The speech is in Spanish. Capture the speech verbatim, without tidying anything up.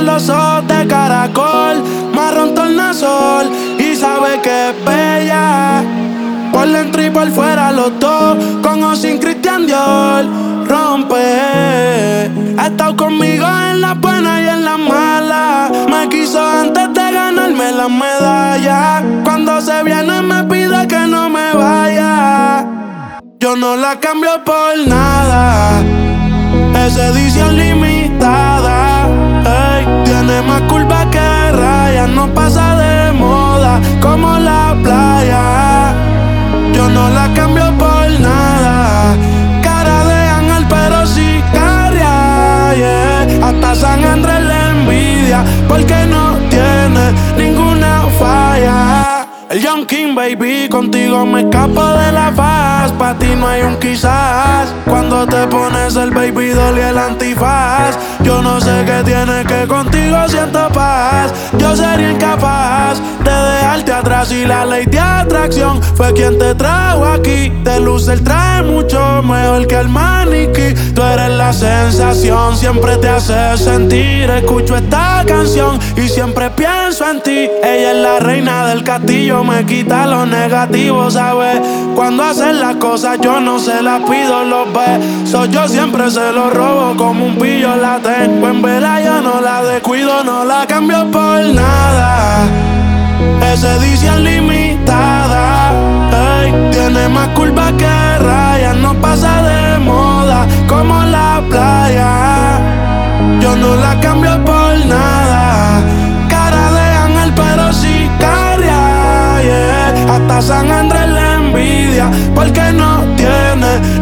los ojos de caracol, marrón tornasol, y sabe que es bella. Por dentro y por fuera los dos, con o sin Christian Dior, rompe. Ha estado conmigo en las buenas y en las malas. Me quiso antes de ganarme las medallas. Cuando se viene me pide que no me vaya. Yo no la cambio por nada. Es edición limitada. Ey, tiene más curvas que rayas. No pasa de moda como la playa. Yo no la cambio por nada. Cara de ángel pero sicaria, yeah. Hasta San Andrés le envidia porque no tiene ninguna falla. El Young King, baby, contigo me escapo de la faz. Pa' ti no hay un quizás. Cuando te pones el baby doll y el antifaz, yo no sé qué tiene que contigo siento paz. Yo sería incapaz de dejarte atrás y la ley de atracción fue quien te trajo aquí. Te luce el traje mucho mejor que el maniquí. Tú eres la sensación, siempre te hace sentir. Escucho esta canción y siempre pienso en ti. Ella es la reina del castillo, me quita lo negativo, ¿sabes? Cuando hacen las cosas yo no se las pido, los besos yo siempre se los robo como un pillo. La tengo en vela, yo no la descuido, no la cambio por nada. Es edición limitada, ey, tiene más curvas que rayas. No pasa de moda como la playa. Yo no la cambio por nada. Cara de ángel pero sicaria, yeah. Hasta San Andrés le envidia porque no tiene